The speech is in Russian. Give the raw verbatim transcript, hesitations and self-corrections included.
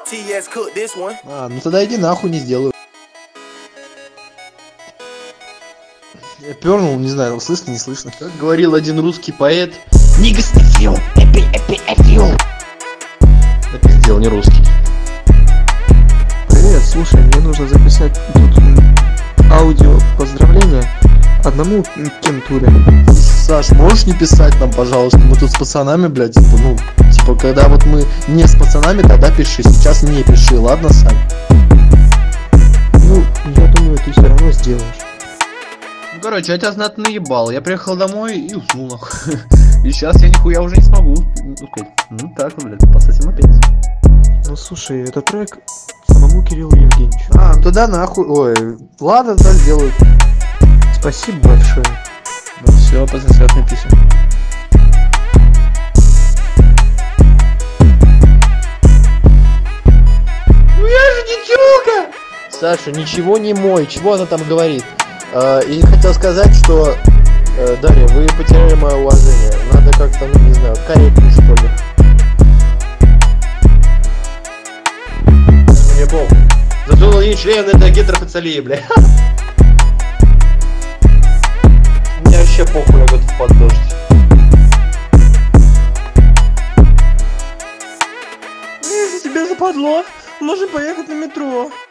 А, ну тогда иди нахуй, не сделаю. Я пернул, не знаю, слышно, не слышно. Как говорил один русский поэт, Нигас не фил, эпи, эпи, эпил. Это сделал не русский. Привет, слушай, мне нужно записать тут аудио поздравления одному кентуре. Саш, можешь не писать нам, пожалуйста? Мы тут с пацанами, блядь, типа, ну, типа, когда вот мы не с пацанами, тогда пиши. Сейчас не пиши, ладно, Сань? Ну, я думаю, ты все равно сделаешь. Ну, короче, я тебя знатно наебал. Я приехал домой и уснул, нахуй. И сейчас я нихуя уже не смогу успеть. Ну так, блядь, пососем опять. Ну слушай, это трек самому Кириллу Евгеньевичу. А, ну тогда нахуй. Ой, ладно, так сделаю. Спасибо большое. Ну все, после свет напишем. Ну я же не тёлка! Саша, ничего не мой. Чего она там говорит? А, и хотел сказать, что э, Дарья, вы потеряли мое уважение. Надо как-то, ну не знаю, корректнее, что ли. Мне похуй. Засунул ей член, это гетерофицалия, бля. Мне вообще похуй, я готов под дождь. Если тебе западло, можно поехать на метро.